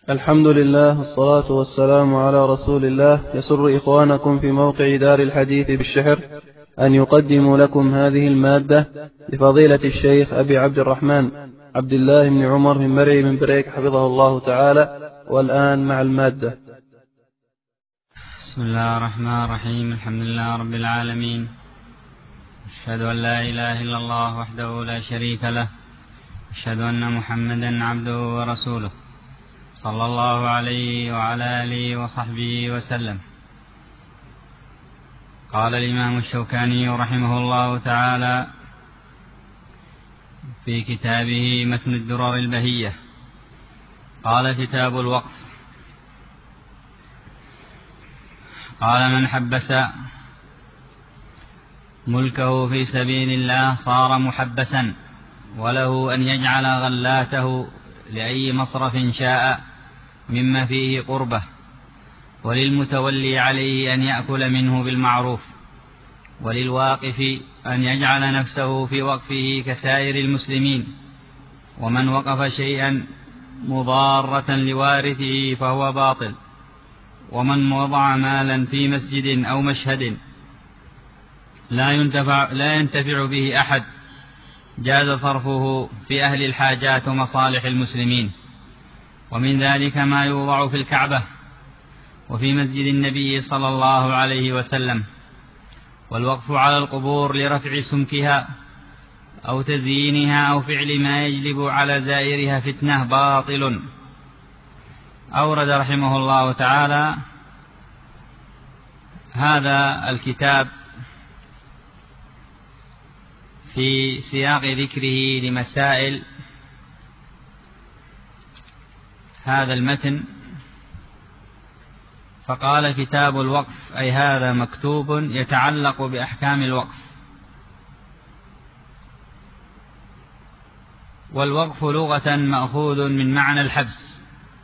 الحمد لله والصلاة والسلام على رسول الله. يسر إخوانكم في موقع دار الحديث بالشحر أن يقدموا لكم هذه المادة لفضيلة الشيخ أبي عبد الرحمن عبد الله بن عمر من مرعي من بريك حفظه الله تعالى. والآن مع المادة. بسم الله الرحمن الرحيم. الحمد لله رب العالمين، أشهد أن لا إله إلا الله وحده لا شريك له، أشهد أن محمدا عبده ورسوله صلى الله عليه وعلى آله وصحبه وسلم. قال الإمام الشوكاني رحمه الله تعالى في كتابه متن الدرر البهية، قال: كتاب الوقف. قال: من حبس ملكه في سبيل الله صار محبسا، وله أن يجعل غلاته لأي مصرف شاء مما فيه قربة، وللمتولي عليه أن يأكل منه بالمعروف، وللواقف أن يجعل نفسه في وقفه كسائر المسلمين. ومن وقف شيئا مضارة لوارثه فهو باطل. ومن وضع مالا في مسجد أو مشهد لا ينتفع به أحد جاز صرفه في أهل الحاجات ومصالح المسلمين. ومن ذلك ما يوضع في الكعبة وفي مسجد النبي صلى الله عليه وسلم. والوقف على القبور لرفع سمكها أو تزيينها أو فعل ما يجلب على زائرها فتنة باطل. أورد رحمه الله تعالى هذا الكتاب في سياق ذكره لمسائل هذا المتن، فقال: كتاب الوقف، أي هذا مكتوب يتعلق بأحكام الوقف. والوقف لغة مأخوذ من معنى الحبس،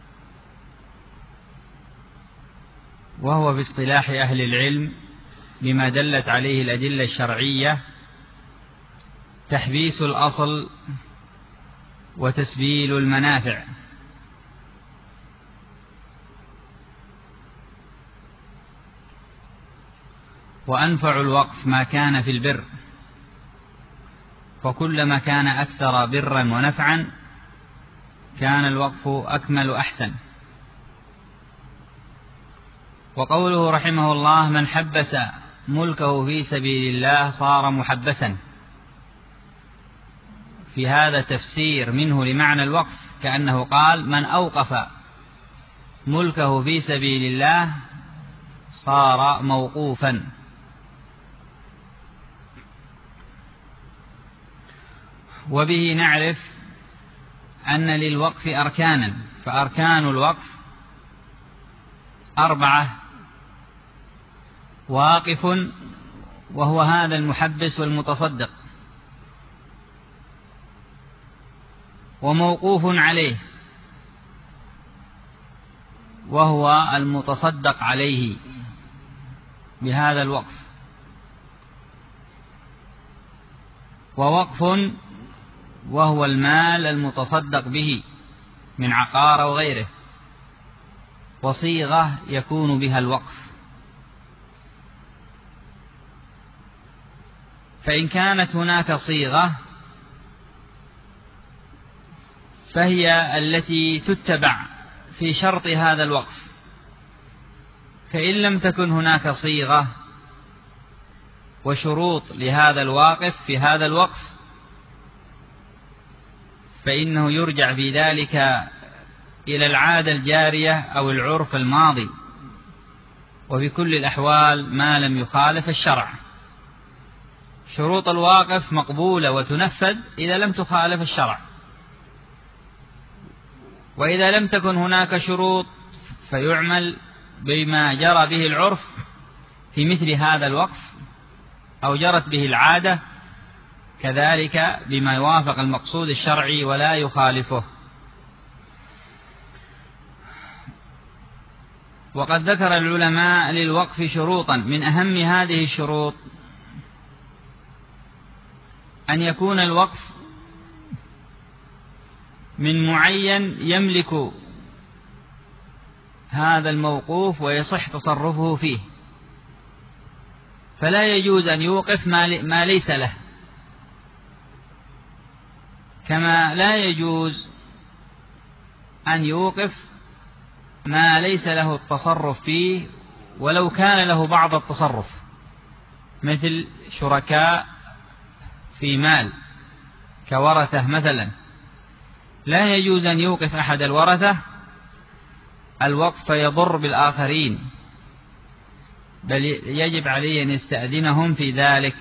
وهو في اصطلاح أهل العلم بما دلت عليه الأدلة الشرعية تحبيس الأصل وتسبيل المنافع. وأنفع الوقف ما كان في البر، فكلما كان أكثر برا ونفعا كان الوقف أكمل أحسن. وقوله رحمه الله: من حبس ملكه في سبيل الله صار محبسا، في هذا تفسير منه لمعنى الوقف، كأنه قال: من أوقف ملكه في سبيل الله صار موقوفا. وبه نعرف أن للوقف أركانا، فأركان الوقف 4: واقف وهو هذا المحبس والمتصدق، وموقوف عليه وهو المتصدق عليه بهذا الوقف، ووقف وهو المال المتصدق به من عقار أو غيره، وصيغة يكون بها الوقف. فإن كانت هناك صيغة فهي التي تتبع في شرط هذا الوقف، فإن لم تكن هناك صيغة وشروط لهذا الواقف في هذا الوقف فإنه يرجع في ذلك إلى العادة الجارية أو العرف الماضي، وفي كل الأحوال ما لم يخالف الشرع. شروط الواقف مقبولة وتنفذ إذا لم تخالف الشرع، وإذا لم تكن هناك شروط فيعمل بما جرى به العرف في مثل هذا الوقف أو جرت به العادة، كذلك بما يوافق المقصود الشرعي ولا يخالفه. وقد ذكر العلماء للوقف شروطا، من أهم هذه الشروط أن يكون الوقف من معين يملك هذا الموقوف ويصح تصرفه فيه، فلا يجوز أن يوقف ما ليس له، كما لا يجوز أن يوقف ما ليس له التصرف فيه ولو كان له بعض التصرف، مثل شركاء في مال كورثة مثلا، لا يجوز أن يوقف أحد الورثة الوقف فيضر بالآخرين، بل يجب عليه أن يستأذنهم في ذلك،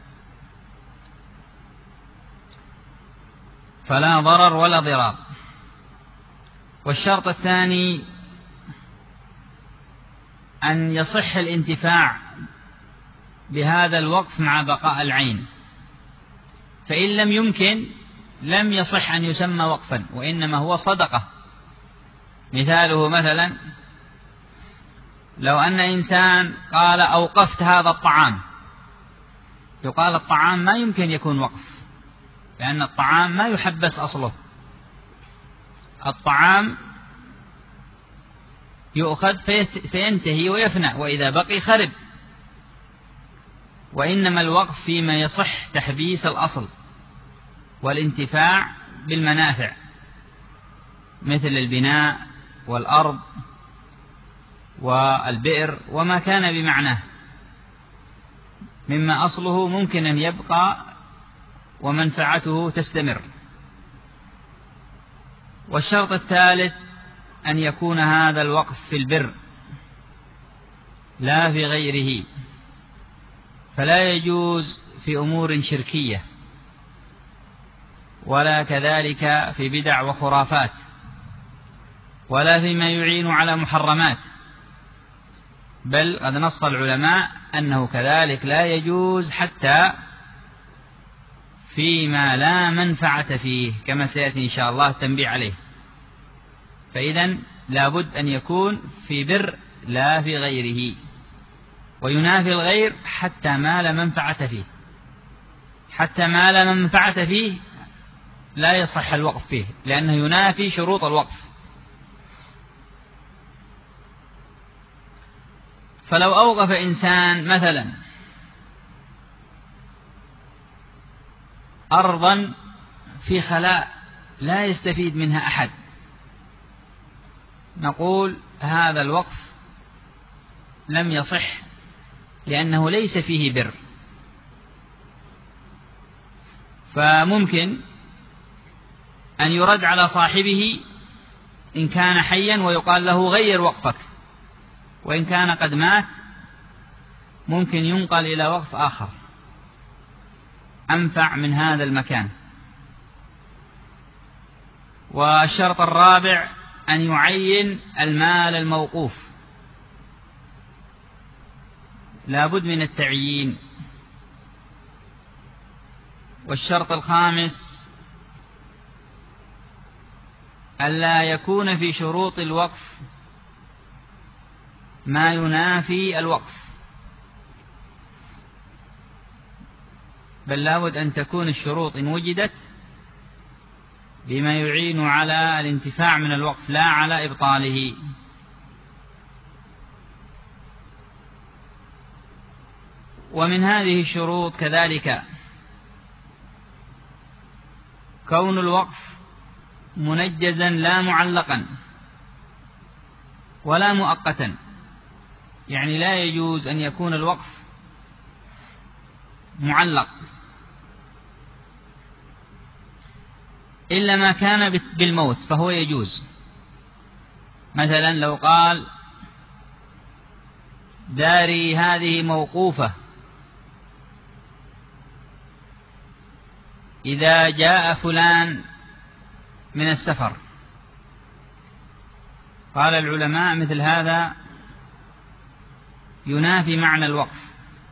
فلا ضرر ولا ضرار. والشرط الثاني أن يصح الانتفاع بهذا الوقف مع بقاء العين، فإن لم يمكن لم يصح أن يسمى وقفا، وإنما هو صدقة. مثاله مثلا لو أن إنسان قال أوقفت هذا الطعام، يقال الطعام ما يمكن يكون وقف، لأن الطعام ما يحبس أصله، الطعام يؤخذ فينتهي ويفنى، وإذا بقي خرب، وإنما الوقف فيما يصح تحبيس الأصل والانتفاع بالمنافع، مثل البناء والأرض والبئر وما كان بمعناه مما أصله ممكن أن يبقى ومنفعته تستمر. والشرط الثالث أن يكون هذا الوقف في البر لا في غيره، فلا يجوز في أمور شركية، ولا كذلك في بدع وخرافات، ولا فيما يعين على محرمات، بل قد نص العلماء أنه كذلك لا يجوز حتى فيما لا منفعة فيه، كما سيأتي إن شاء الله التنبيه عليه. فإذن لابد أن يكون في بر لا في غيره، وينافي الغير حتى ما لا منفعة فيه، حتى ما لا منفعة فيه لا يصح الوقف فيه، لأنه ينافي شروط الوقف. فلو أوقف إنسان مثلا أرضا في خلاء لا يستفيد منها أحد، نقول هذا الوقف لم يصح لأنه ليس فيه بر، فممكن أن يرد على صاحبه إن كان حيا ويقال له غير وقفك، وإن كان قد مات ممكن ينقل إلى وقف آخر أنفع من هذا المكان. والشرط الرابع أن يعين المال الموقوف، لا بد من التعيين. والشرط الخامس ألا يكون في شروط الوقف ما ينافي الوقف، بل لا بد أن تكون الشروط إن وجدت بما يعين على الانتفاع من الوقف لا على إبطاله. ومن هذه الشروط كذلك كون الوقف منجزا لا معلقا ولا مؤقتا، يعني لا يجوز أن يكون الوقف معلق إلا ما كان بالموت فهو يجوز. مثلا لو قال داري هذه موقوفة إذا جاء فلان من السفر، قال العلماء مثل هذا ينافي معنى الوقف،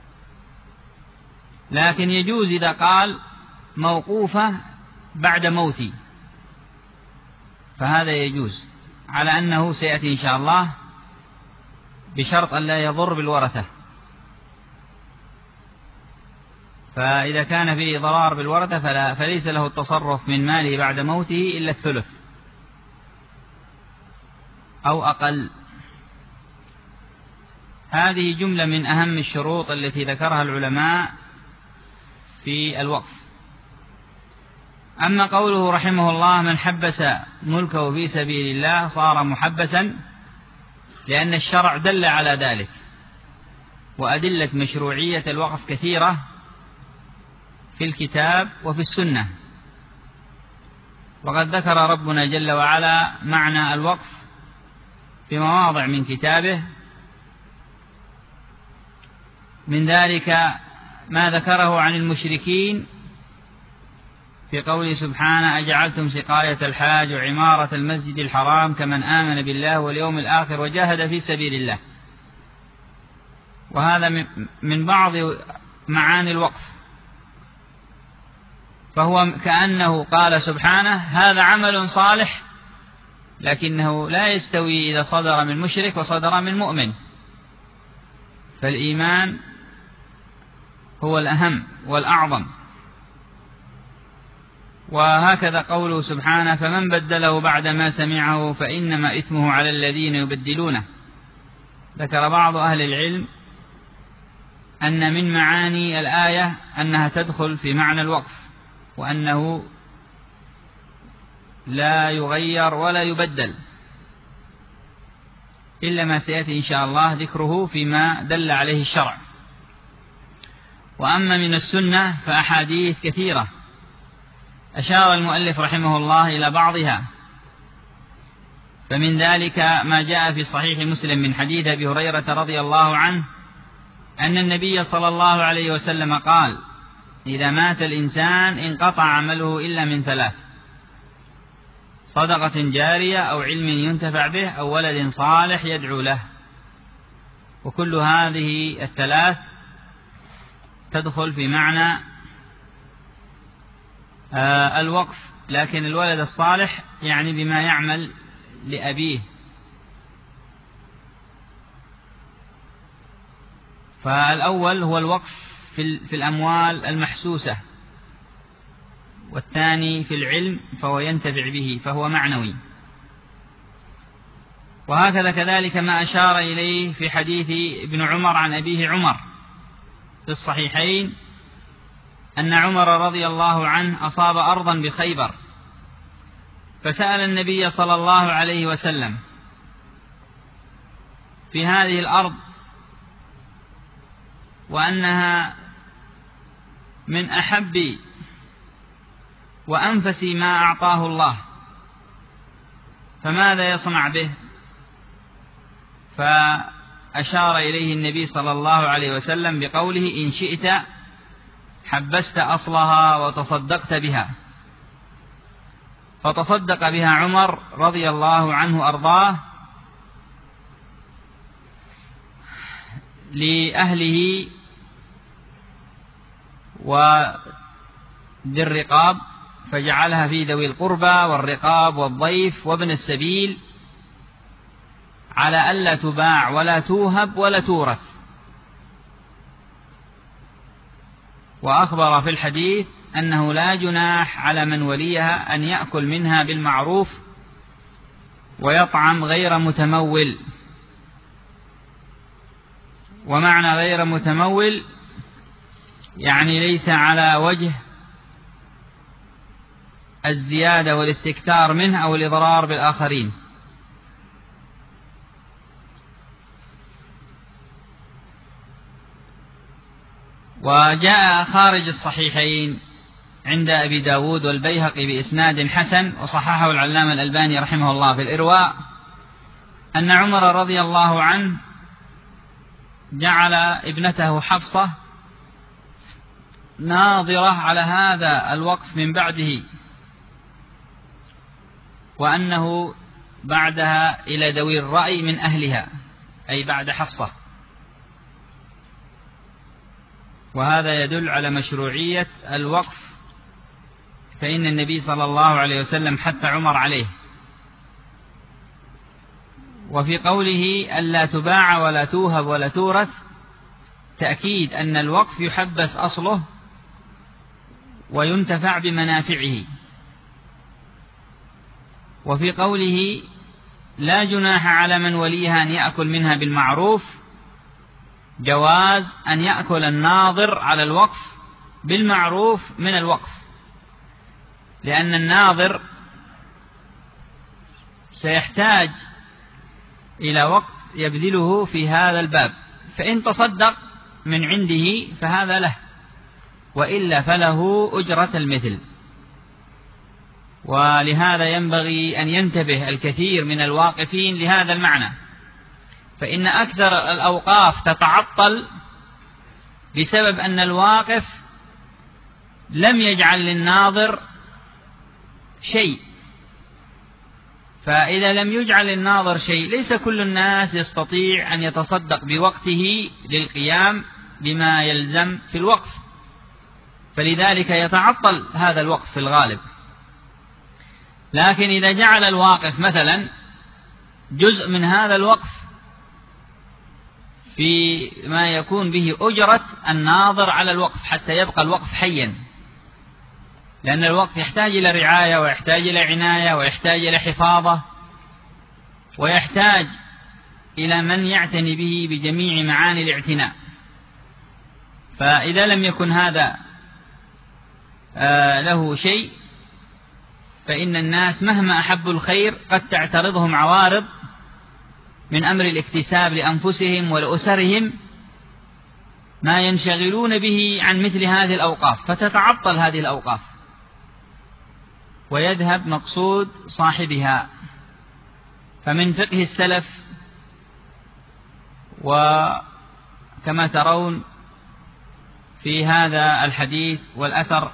لكن يجوز إذا قال موقوفة بعد موتي، فهذا يجوز على أنه سيأتي إن شاء الله بشرط أن لا يضر بالورثة. فإذا كان فيه ضرار بالورثة فليس له التصرف من ماله بعد موته إلا الثلث أو أقل. هذه جملة من أهم الشروط التي ذكرها العلماء في الوقف. أما قوله رحمه الله: من حبس ملكه في سبيل الله صار محبسا، لأن الشرع دل على ذلك، وأدلة مشروعية الوقف كثيرة في الكتاب وفي السنة. وقد ذكر ربنا جل وعلا معنى الوقف في مواضع من كتابه، من ذلك ما ذكره عن المشركين في قوله سبحانه: أجعلتم سقاية الحاج وعمارة المسجد الحرام كمن آمن بالله واليوم الآخر وجاهد في سبيل الله. وهذا من بعض معاني الوقف، فهو كأنه قال سبحانه: هذا عمل صالح، لكنه لا يستوي إذا صدر من مشرك وصدر من مؤمن، فالإيمان هو الأهم والأعظم. وهكذا قوله سبحانه: فمن بدله بعد ما سمعه فإنما إثمه على الذين يبدلونه. ذكر بعض أهل العلم أن من معاني الآية أنها تدخل في معنى الوقف، وأنه لا يغير ولا يبدل إلا ما سيأتي إن شاء الله ذكره فيما دل عليه الشرع. وأما من السنة فأحاديث كثيرة أشار المؤلف رحمه الله إلى بعضها، فمن ذلك ما جاء في صحيح مسلم من حديث أبي هريرة رضي الله عنه أن النبي صلى الله عليه وسلم قال: إذا مات الإنسان انقطع عمله إلا من ثلاث: صدقة جارية أو علم ينتفع به أو ولد صالح يدعو له. وكل هذه الثلاث تدخل في معنى الوقف، لكن الولد الصالح يعني بما يعمل لأبيه. فالأول هو الوقف في الأموال المحسوسة، والثاني في العلم فهو ينتفع به فهو معنوي. وهكذا كذلك ما أشار إليه في حديث ابن عمر عن أبيه عمر في الصحيحين أن عمر رضي الله عنه أصاب أرضا بخيبر، فسأل النبي صلى الله عليه وسلم في هذه الأرض، وأنها من أحب وأنفس ما أعطاه الله، فماذا يصنع به؟ فأشار إليه النبي صلى الله عليه وسلم بقوله: إن شئت حبست أصلها وتصدقت بها. فتصدق بها عمر رضي الله عنه أرضاه لأهله وذي الرقاب، فجعلها في ذوي القربى والرقاب والضيف وابن السبيل، على ألا تباع ولا توهب ولا تورث. وأخبر في الحديث أنه لا جناح على من وليها أن يأكل منها بالمعروف ويطعم غير متمول. ومعنى غير متمول يعني ليس على وجه الزيادة والاستكثار منه أو الإضرار بالآخرين. وجاء خارج الصحيحين عند أبي داود والبيهقي بإسناد حسن، وصححه العلامة الألباني رحمه الله في الإرواء، أن عمر رضي الله عنه جعل ابنته حفصة ناظرة على هذا الوقف من بعده، وأنه بعدها إلى ذوي الرأي من أهلها، أي بعد حفصة. وهذا يدل على مشروعية الوقف، فإن النبي صلى الله عليه وسلم حث عمر عليه. وفي قوله ألا تباع ولا توهب ولا تورث تأكيد أن الوقف يحبس أصله وينتفع بمنافعه. وفي قوله لا جناح على من وليها أن يأكل منها بالمعروف جواز أن يأكل الناظر على الوقف بالمعروف من الوقف، لأن الناظر سيحتاج إلى وقت يبذله في هذا الباب، فإن تصدق من عنده فهذا له، وإلا فله أجرة المثل. ولهذا ينبغي أن ينتبه الكثير من الواقفين لهذا المعنى، فإن أكثر الأوقاف تتعطل بسبب أن الواقف لم يجعل للناظر شيء. فإذا لم يجعل للناظر شيء ليس كل الناس يستطيع أن يتصدق بوقته للقيام بما يلزم في الوقف، فلذلك يتعطل هذا الوقف في الغالب. لكن إذا جعل الواقف مثلا جزء من هذا الوقف في ما يكون به أجرة الناظر على الوقف حتى يبقى الوقف حيا، لأن الوقف يحتاج إلى رعاية ويحتاج إلى عناية ويحتاج إلى حفاظة ويحتاج إلى من يعتني به بجميع معاني الاعتناء. فإذا لم يكن هذا له شيء فإن الناس مهما أحبوا الخير قد تعترضهم عوارض من أمر الاكتساب لأنفسهم ولأسرهم ما ينشغلون به عن مثل هذه الأوقاف، فتتعطل هذه الأوقاف ويذهب مقصود صاحبها. فمن فقه السلف وكما ترون في هذا الحديث والأثر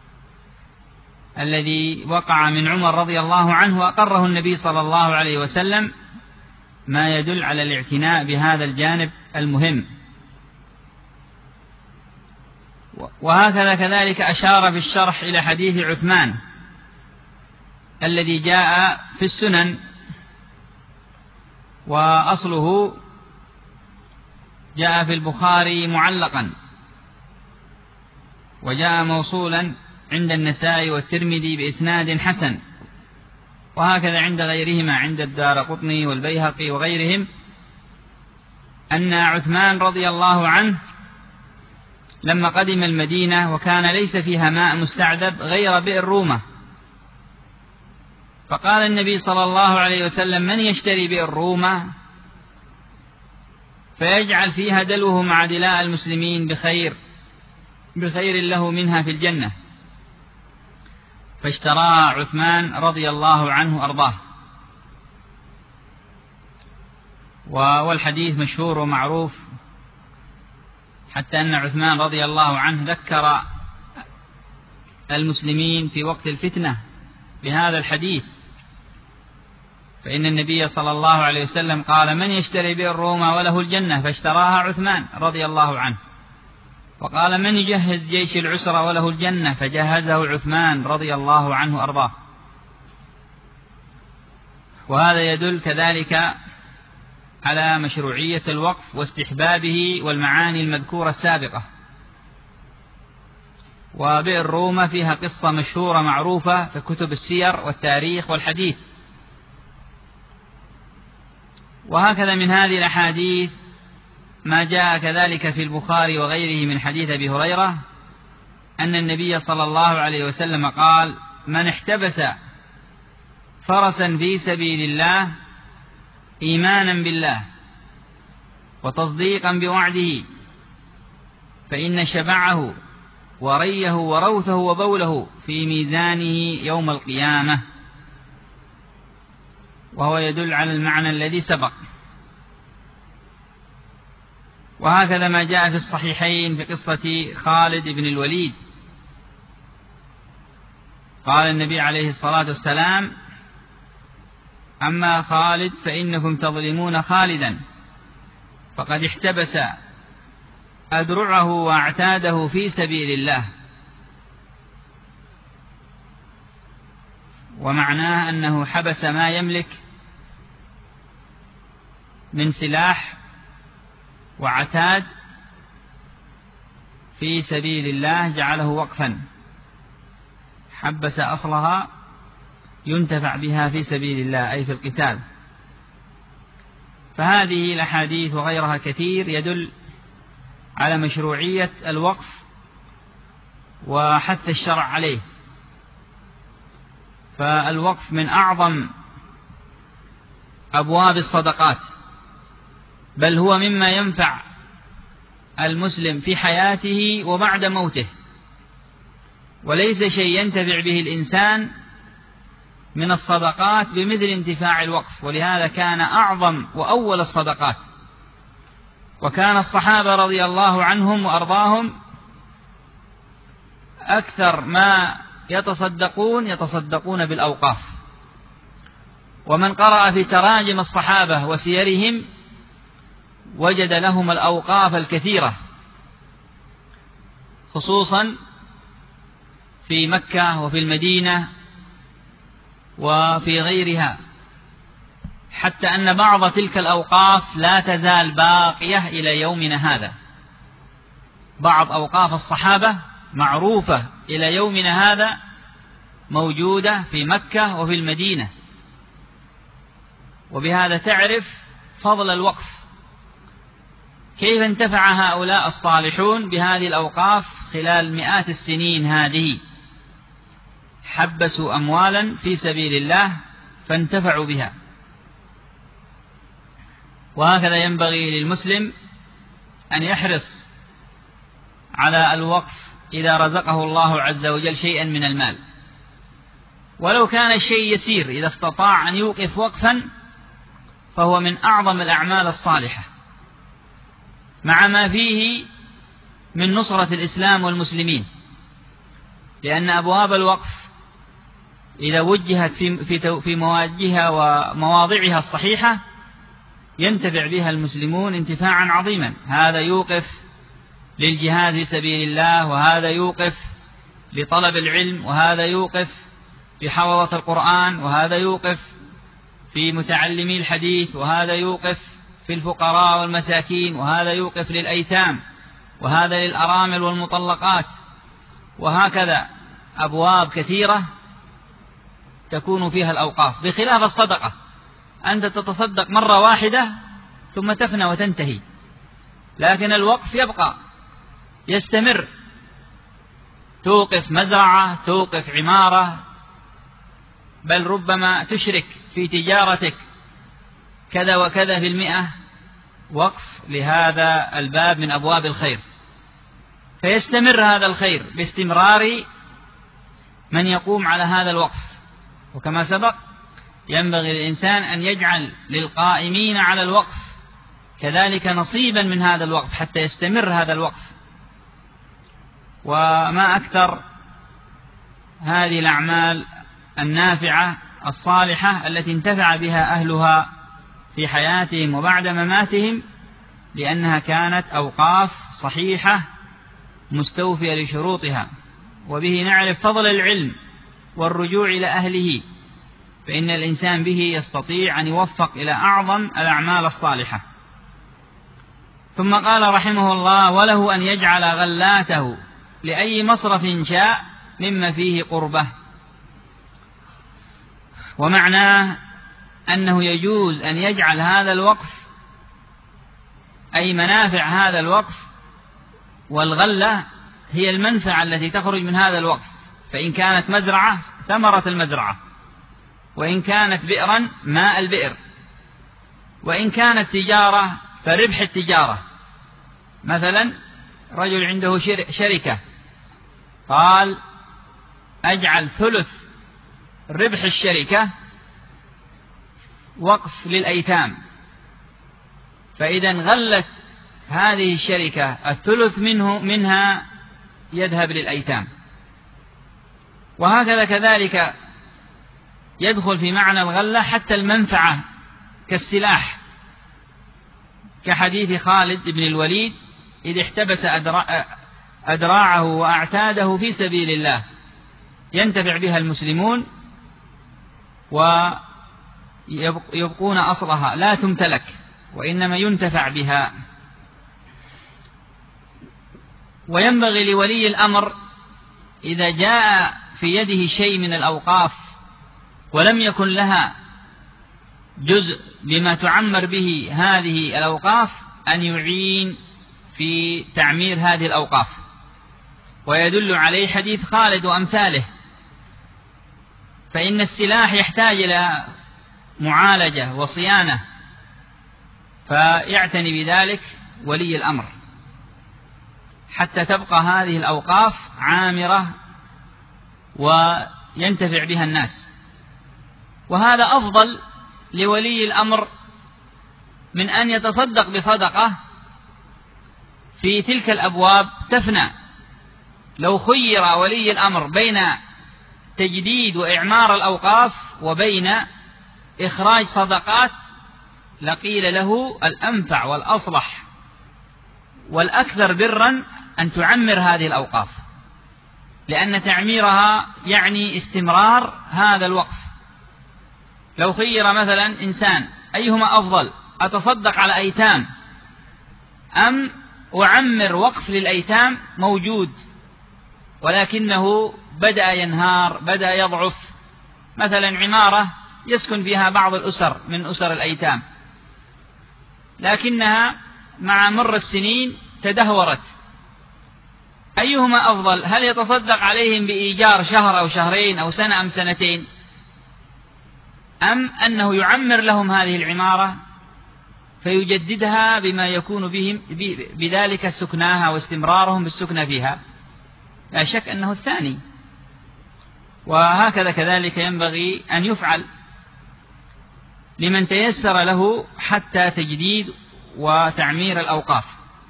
الذي وقع من عمر رضي الله عنه وأقره النبي صلى الله عليه وسلم ما يدل على الاعتناء بهذا الجانب المهم. وهكذا كذلك أشار في الشرح إلى حديث عثمان الذي جاء في السنن، وأصله جاء في البخاري معلقا وجاء موصولا عند النسائي والترمذي بإسناد حسن، وهكذا عند غيرهما عند الدارقطني والبيهقي وغيرهم، أن عثمان رضي الله عنه لما قدم المدينة وكان ليس فيها ماء مستعذب غير بئر رومة، فقال النبي صلى الله عليه وسلم: من يشتري بئر رومة فيجعل فيها دلوه مع دلاء المسلمين بخير له منها في الجنة. فاشتراها عثمان رضي الله عنه أرضاه. والحديث مشهور ومعروف، حتى أن عثمان رضي الله عنه ذكر المسلمين في وقت الفتنة بهذا الحديث، فإن النبي صلى الله عليه وسلم قال: من يشتري بئر روما وله الجنة، فاشتراها عثمان رضي الله عنه. وقال: من يجهز جيش العسرة وله الجنة، فجهزه عثمان رضي الله عنه أرضاه. وهذا يدل كذلك على مشروعية الوقف واستحبابه والمعاني المذكورة السابقة. وبئر روما فيها قصة مشهورة معروفة في كتب السير والتاريخ والحديث. وهكذا من هذه الأحاديث ما جاء كذلك في البخاري وغيره من حديث أبي هريرة أن النبي صلى الله عليه وسلم قال: من احتبس فرسا في سبيل الله إيمانا بالله وتصديقا بوعده فإن شبعه وريه وروثه وبوله في ميزانه يوم القيامة. وهو يدل على المعنى الذي سبق. وهكذا ما جاء في الصحيحين في قصة خالد بن الوليد، قال النبي عليه الصلاة والسلام: أما خالد فإنكم تظلمون خالدا، فقد احتبس أدرعه وأعتاده في سبيل الله. ومعناه أنه حبس ما يملك من سلاح وعتاد في سبيل الله، جعله وقفا، حبس أصلها ينتفع بها في سبيل الله أي في القتال. فهذه الأحاديث وغيرها كثير يدل على مشروعية الوقف وحث الشرع عليه. فالوقف من أعظم أبواب الصدقات، بل هو مما ينفع المسلم في حياته وبعد موته، وليس شيء ينتفع به الإنسان من الصدقات بمثل انتفاع الوقف، ولهذا كان أعظم وأول الصدقات. وكان الصحابة رضي الله عنهم وأرضاهم أكثر ما يتصدقون بالأوقاف. ومن قرأ في تراجم الصحابة وسيرهم وجد لهم الأوقاف الكثيرة، خصوصا في مكة وفي المدينة وفي غيرها، حتى أن بعض تلك الأوقاف لا تزال باقية إلى يومنا هذا. بعض أوقاف الصحابة معروفة إلى يومنا هذا، موجودة في مكة وفي المدينة. وبهذا تعرف فضل الوقف، كيف انتفع هؤلاء الصالحون بهذه الأوقاف خلال مئات السنين هذه. حبسوا أموالا في سبيل الله فانتفعوا بها. وهكذا ينبغي للمسلم أن يحرص على الوقف إذا رزقه الله عز وجل شيئا من المال، ولو كان الشيء يسير. إذا استطاع أن يوقف وقفا فهو من أعظم الأعمال الصالحة، مع ما فيه من نصرة الإسلام والمسلمين، لأن أبواب الوقف إذا وجهت في مواجهها ومواضعها الصحيحة ينتفع بها المسلمون انتفاعا عظيما. هذا يوقف للجهاد في سبيل الله، وهذا يوقف لطلب العلم، وهذا يوقف لحفظة القرآن، وهذا يوقف في متعلمي الحديث، وهذا يوقف في الفقراء والمساكين، وهذا يوقف للأيتام، وهذا للأرامل والمطلقات. وهكذا أبواب كثيرة تكون فيها الأوقاف، بخلاف الصدقة. أنت تتصدق مرة واحدة ثم تفنى وتنتهي، لكن الوقف يبقى يستمر. توقف مزرعة، توقف عمارة، بل ربما تشرك في تجارتك كذا وكذا بالمئة وقف لهذا الباب من أبواب الخير، فيستمر هذا الخير باستمرار من يقوم على هذا الوقف. وكما سبق ينبغي للإنسان أن يجعل للقائمين على الوقف كذلك نصيبا من هذا الوقف حتى يستمر هذا الوقف. وما أكثر هذه الأعمال النافعة الصالحة التي انتفع بها أهلها في حياتهم وبعد مماتهم، لأنها كانت أوقاف صحيحة مستوفية لشروطها. وبه نعرف فضل العلم والرجوع إلى أهله، فإن الإنسان به يستطيع أن يوفق إلى أعظم الأعمال الصالحة. ثم قال رحمه الله: وله أن يجعل غلاته لأي مصرف شاء مما فيه قربة. ومعناه أنه يجوز أن يجعل هذا الوقف، أي منافع هذا الوقف، والغلة هي المنفعة التي تخرج من هذا الوقف. فإن كانت مزرعة ثمرة المزرعة، وإن كانت بئرا ماء البئر، وإن كانت تجارة فربح التجارة. مثلا رجل عنده شركة، قال: أجعل ثلث ربح الشركة وقف للأيتام، فإذا غلت هذه الشركة الثلث منها يذهب للأيتام. وهكذا كذلك يدخل في معنى الغلة حتى المنفعة كالسلاح، كحديث خالد بن الوليد إذ احتبس أدراعه وأعتاده في سبيل الله، ينتفع بها المسلمون ويبقون أصلها لا تمتلك، وإنما ينتفع بها. وينبغي لولي الأمر إذا جاء في يده شيء من الأوقاف ولم يكن لها جزء بما تعمر به هذه الأوقاف أن يعين في تعمير هذه الأوقاف، ويدل عليه حديث خالد وأمثاله. فإن السلاح يحتاج إلى معالجة وصيانة، فيعتني بذلك ولي الأمر حتى تبقى هذه الأوقاف عامرة وينتفع بها الناس. وهذا أفضل لولي الأمر من أن يتصدق بصدقة في تلك الأبواب تفنى. لو خير ولي الأمر بين تجديد وإعمار الأوقاف وبين إخراج صدقات لقيل له الأنفع والأصلح والأكثر برا أن تعمر هذه الأوقاف، لأن تعميرها يعني استمرار هذا الوقف. لو خير مثلا إنسان أيهما أفضل، أتصدق على أيتام أم أعمر وقف للأيتام موجود ولكنه بدأ ينهار، بدأ يضعف، مثلا عمارة يسكن فيها بعض الأسر من أسر الأيتام لكنها مع مر السنين تدهورت، أيهما أفضل؟ هل يتصدق عليهم بإيجار شهر أو شهرين أو سنة أم سنتين، أم أنه يعمر لهم هذه العمارة فيجددها بما يكون بهم بذلك سكناها واستمرارهم بالسكنى فيها؟ لا شك أنه الثاني. وهكذا كذلك ينبغي أن يفعل لمن تيسر له حتى تجديد وتعمير الأوقاف.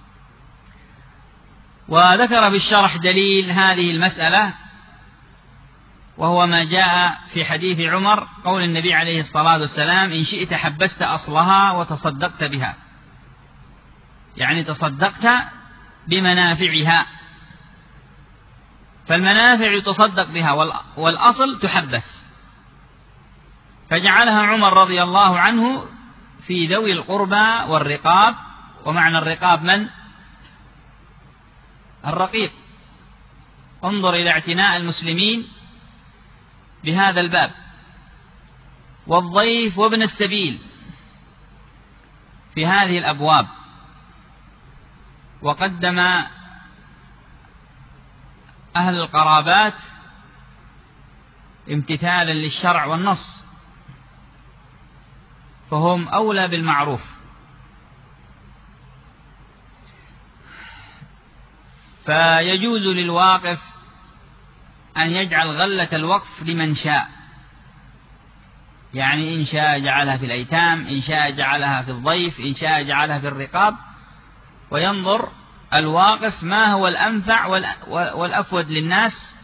وذكر بالشرح دليل هذه المسألة، وهو ما جاء في حديث عمر قول النبي عليه الصلاة والسلام: إن شئت حبست أصلها وتصدقت بها، يعني تصدقت بمنافعها. فالمنافع يتصدق بها والأصل تحبس، فجعلها عمر رضي الله عنه في ذوي القربى والرقاب. ومعنى الرقاب من؟ الرقيق. انظر إلى اعتناء المسلمين بهذا الباب. والضيف وابن السبيل في هذه الأبواب. وقدم أهل القرابات امتثالا للشرع والنص، فهم أولى بالمعروف. فيجوز للواقف أن يجعل غلة الوقف لمن شاء، يعني إن شاء جعلها في الأيتام، إن شاء جعلها في الضيف، إن شاء جعلها في الرقاب، وينظر الواقف ما هو الأنفع والأفود للناس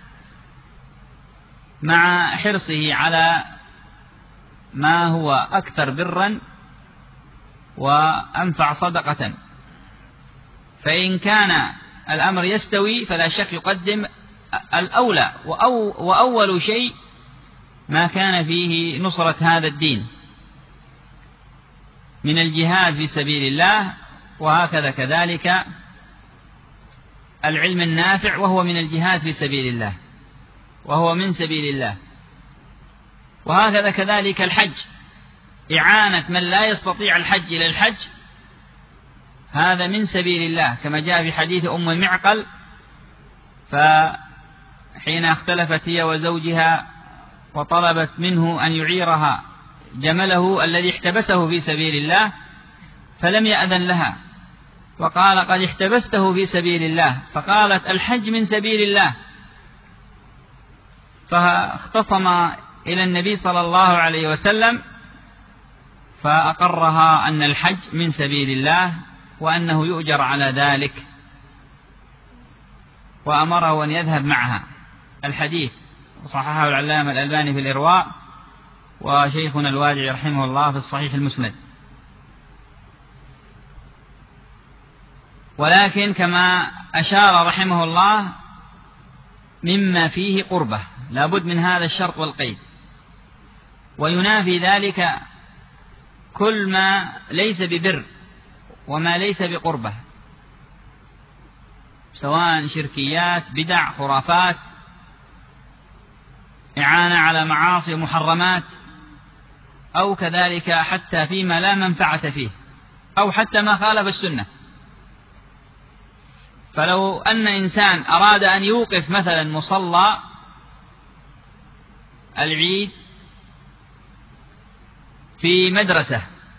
مع حرصه على ما هو أكثر برا وأنفع صدقة. فإن كان الأمر يستوي فلا شك يقدم الأولى، وأول شيء ما كان فيه نصرة هذا الدين من الجهاد في سبيل الله، وهكذا كذلك العلم النافع وهو من الجهاد في سبيل الله وهو من سبيل الله. وهكذا كذلك الحج، إعانة من لا يستطيع الحج إلى الحج، هذا من سبيل الله، كما جاء في حديث أم المعقل: فحين اختلفت هي وزوجها وطلبت منه أن يعيرها جمله الذي احتبسه في سبيل الله فلم يأذن لها، وقال: قد احتبسته في سبيل الله. فقالت: الحج من سبيل الله. فاختصم إلى النبي صلى الله عليه وسلم فأقرها أن الحج من سبيل الله وأنه يؤجر على ذلك، وأمره أن يذهب معها. الحديث صححه العلامة الألباني في الإرواء، وشيخنا الوادعي رحمه الله في الصحيح المسند. ولكن كما أشار رحمه الله مما فيه قربة، لابد من هذا الشرط والقيد، وينافي ذلك كل ما ليس ببر وما ليس بقربة، سواء شركيات، بدع، خرافات، إعانة على معاصي ومحرمات، أو كذلك حتى فيما لا منفعة فيه، أو حتى ما خالف السنة. فلو أن إنسان أراد أن يوقف مثلا مصلى العيد في مدرسة،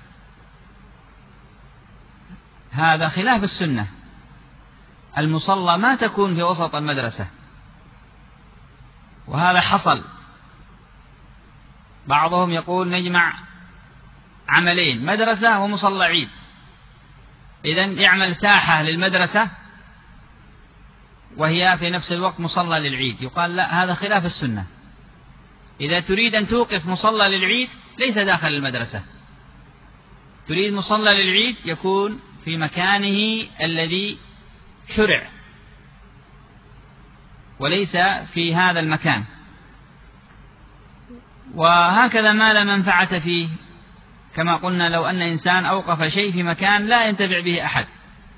هذا خلاف السنة. المصلى ما تكون في وسط المدرسة، وهذا حصل. بعضهم يقول نجمع عملين، مدرسة ومصلى عيد، إذن يعمل ساحة للمدرسة وهي في نفس الوقت مصلى للعيد. يقال لا، هذا خلاف السنة. إذا تريد أن توقف مصلى للعيد ليس داخل المدرسة، تريد مصلى للعيد يكون في مكانه الذي شرع وليس في هذا المكان. وهكذا ما لا منفعة فيه، كما قلنا لو أن إنسان أوقف شيء في مكان لا ينتفع به أحد،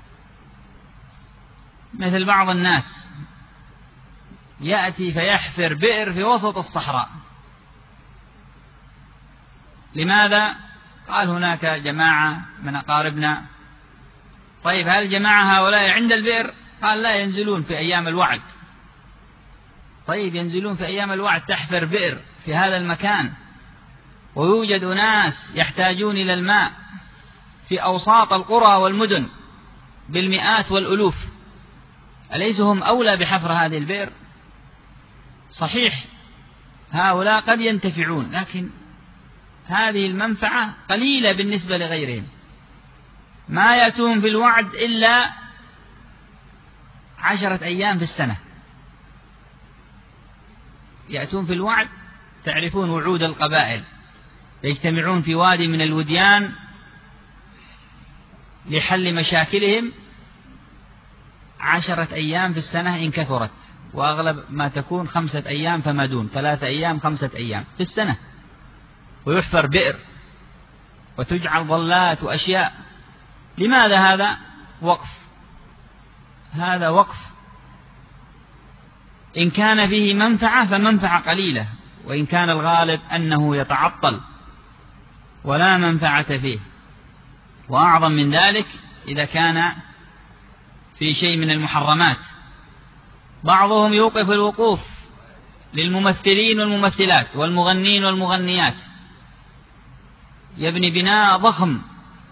مثل بعض الناس يأتي فيحفر بئر في وسط الصحراء. لماذا؟ قال هناك جماعة من أقاربنا. طيب هل الجماعة هؤلاء عند البئر؟ قال لا، ينزلون في أيام الوعد. طيب ينزلون في أيام الوعد، تحفر بئر في هذا المكان ويوجد ناس يحتاجون إلى الماء في أوساط القرى والمدن بالمئات والألوف، أليس هم أولى بحفر هذه البئر؟ صحيح هؤلاء قد ينتفعون، لكن هذه المنفعة قليلة بالنسبة لغيرهم. ما يأتون في الوعد إلا 10 أيام في السنة، يأتون في الوعد. تعرفون وعود القبائل، يجتمعون في وادي من الوديان لحل مشاكلهم 10 أيام في السنة إن كثرت، وأغلب ما تكون 5 أيام فما دون، 3 أيام 5 أيام في السنة، ويحفر بئر وتجعل ظلات وأشياء. لماذا هذا؟ وقف. هذا وقف إن كان فيه منفعة فمنفعة قليلة، وإن كان الغالب أنه يتعطل ولا منفعة فيه. وأعظم من ذلك إذا كان في شيء من المحرمات. بعضهم يوقف الوقوف للممثلين والممثلات والمغنين والمغنيات، يبني بناء ضخم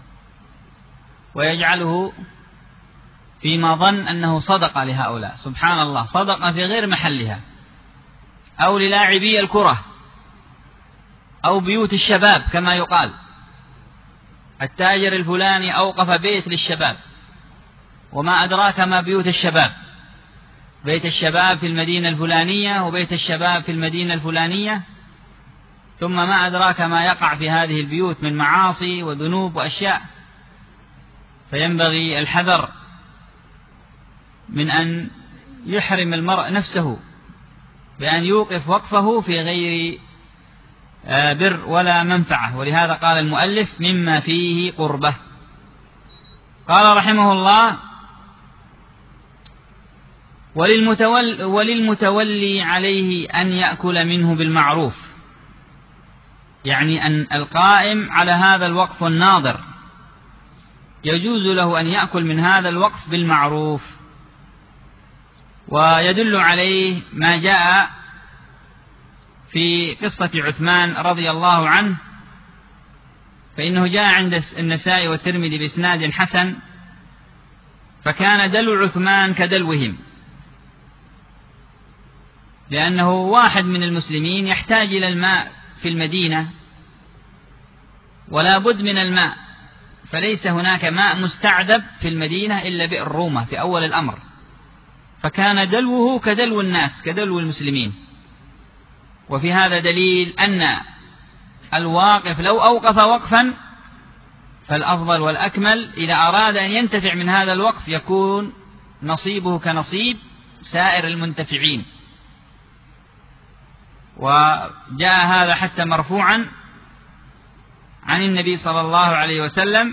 ويجعله فيما ظن أنه صدقة لهؤلاء. سبحان الله، صدقة في غير محلها. أو للاعبي الكرة أو بيوت الشباب كما يقال، التاجر الفلاني أوقف بيت للشباب، وما أدراك ما بيوت الشباب، بيت الشباب في المدينة الفلانية وبيت الشباب في المدينة الفلانية، ثم ما أدراك ما يقع في هذه البيوت من معاصي وذنوب وأشياء. فينبغي الحذر من أن يحرم المرء نفسه بأن يوقف وقفه في غير بر ولا منفعة. ولهذا قال المؤلف مما فيه قربة. قال رحمه الله: وللمتولي عليه أن يأكل منه بالمعروف، يعني أن القائم على هذا الوقف الناظر يجوز له أن يأكل من هذا الوقف بالمعروف. ويدل عليه ما جاء في قصة عثمان رضي الله عنه، فإنه جاء عند النسائي والترمذي بإسناد حسن: فكان دلو عثمان كدلوهم، لأنه واحد من المسلمين يحتاج إلى الماء في المدينة ولا بد من الماء، فليس هناك ماء مستعذب في المدينة إلا بئر رومة في أول الأمر، فكان دلوه كدلو الناس، كدلو المسلمين. وفي هذا دليل أن الواقف لو أوقف وقفا فالأفضل والأكمل إذا أراد أن ينتفع من هذا الوقف يكون نصيبه كنصيب سائر المنتفعين. وجاء هذا حتى مرفوعا عن النبي صلى الله عليه وسلم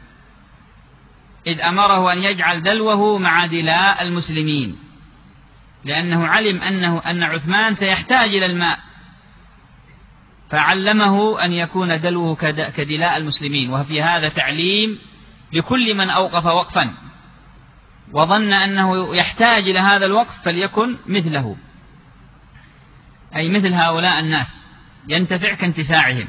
إذ أمره أن يجعل دلوه مع دلاء المسلمين، لأنه علم أن عثمان سيحتاج إلى الماء، فعلمه أن يكون دلوه كدلاء المسلمين. وفي هذا تعليم لكل من أوقف وقفا وظن أنه يحتاج إلى هذا الوقف فليكن مثله، أي مثل هؤلاء الناس ينتفع كانتفاعهم.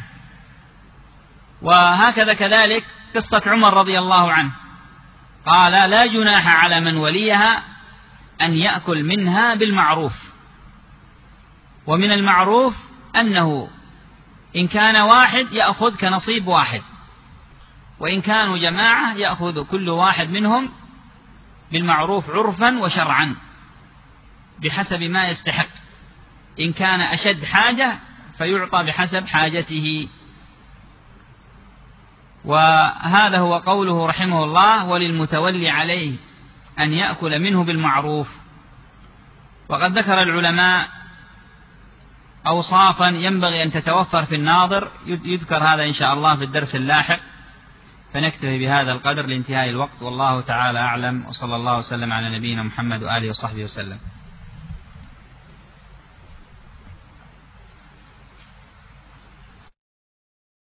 وهكذا كذلك قصة عمر رضي الله عنه، قال لا جناح على من وليها أن يأكل منها بالمعروف. ومن المعروف أنه إن كان واحد يأخذ كنصيب واحد، وإن كانوا جماعة يأخذ كل واحد منهم بالمعروف عرفا وشرعا بحسب ما يستحق. إن كان أشد حاجة فيعطى بحسب حاجته. وهذا هو قوله رحمه الله وللمتولي عليه أن يأكل منه بالمعروف. وقد ذكر العلماء أوصافا ينبغي أن تتوفر في الناظر، يذكر هذا إن شاء الله في الدرس اللاحق، فنكتفي بهذا القدر لانتهاء الوقت، والله تعالى أعلم، وصلى الله وسلم على نبينا محمد وآله وصحبه وسلم.